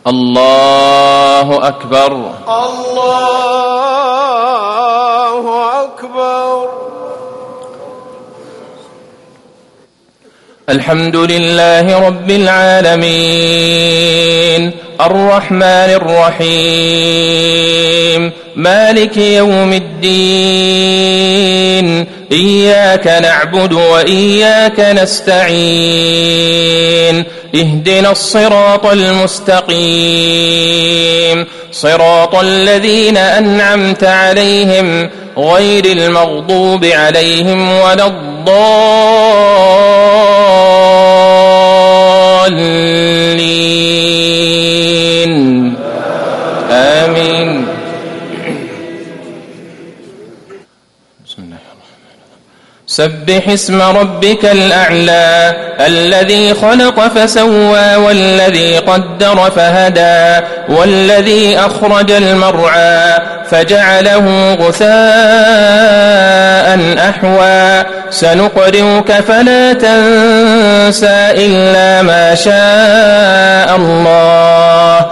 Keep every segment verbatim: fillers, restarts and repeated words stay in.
الله أكبر. الله أكبر. الحمد لله رب العالمين الرحمن الرحيم مالك يوم الدين إياك نعبد وإياك نستعين اهدنا الصراط المستقيم صراط الذين أنعمت عليهم غير المغضوب عليهم ولا الضالين آمين. بسم الله الرحمن الرحيم. سبح اسم ربك الأعلى الذي خلق فسوى والذي قدر فهدى والذي أخرج المرعى فجعله غثاء أحوى سنقرئك فلا تنسى إلا ما شاء الله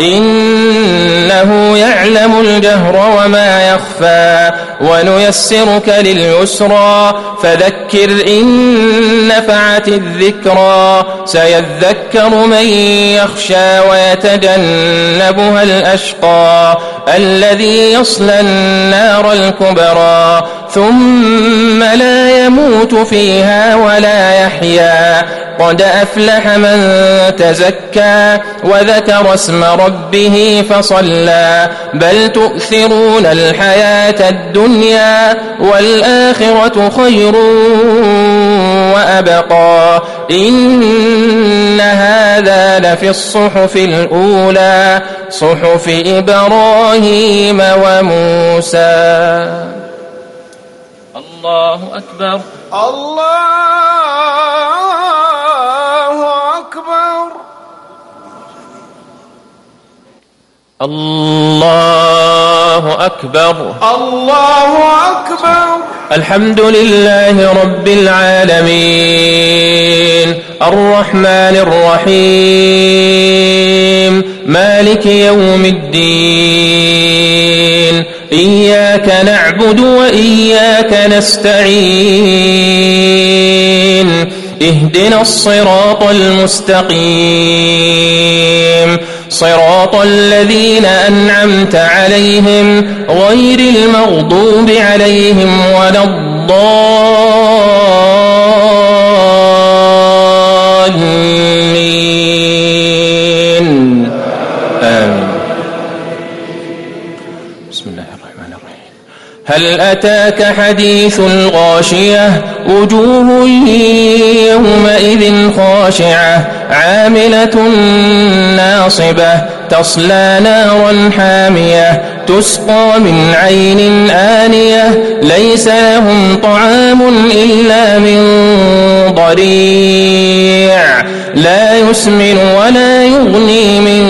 إنه يعلم الجهر وما يخفى ونيسرك لليسرى فذكر إن نفعت الذكرى سيذكر من يخشى ويتجنبها الأشقى الذي يصلى النار الكبرى ثم لا يموت فيها ولا يحيا قد أفلح من تزكى وذكر اسم ربه فصلى بل تؤثرون الحياة الدنيا والآخرة خير وأبقى إن هذا لفي الصحف الأولى صحف إبراهيم وموسى. الله أكبر. الله أكبر. الله أكبر. الله أكبر. الحمد لله رب العالمين الرحمن الرحيم مالك يوم الدين إياك نعبد وإياك نستعين اهدنا الصراط المستقيم صراط الذين أنعمت عليهم غير المغضوب عليهم ولا الضالين آمين. بسم الله الرحمن الرحيم. هل أتاك حديث الغاشية وجوه يومئذ خاشعة عاملة ناصبة تصلى نارا حامية تسقى من عين آنية ليس لهم طعام إلا من ضريع لا يسمن ولا يغني من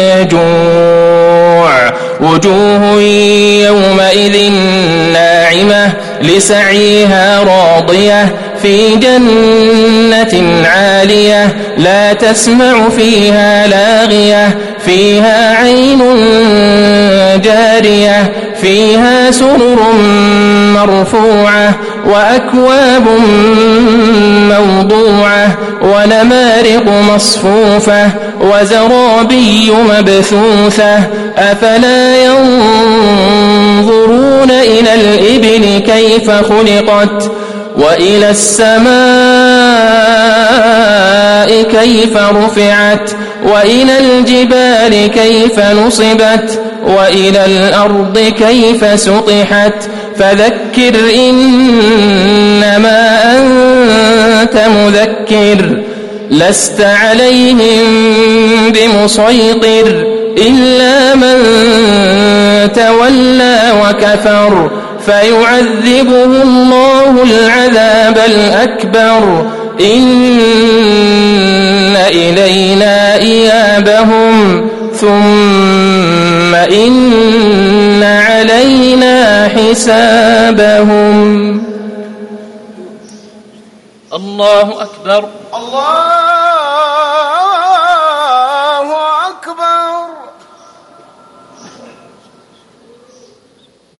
جوع وجوه يومئذ ناعمة لسعيها راضية في جنة عالية لا تسمع فيها لاغية فيها عين جارية فيها سرر مرفوعة وأكواب موضوعة ونمارق مصفوفة وزرابي مبثوثة أفلا ينظرون إلى الإبل كيف خلقت وإلى السماء كيف رفعت وإلى الجبال كيف نصبت وإلى الأرض كيف سطحت فذكر إنما أنت مذكر لست عليهم بمسيطر إلا من تولى وكفر فيعذبه الله العذاب الأكبر إن إلينا إيابهم ثم إن علينا حسابهم. الله أكبر. الله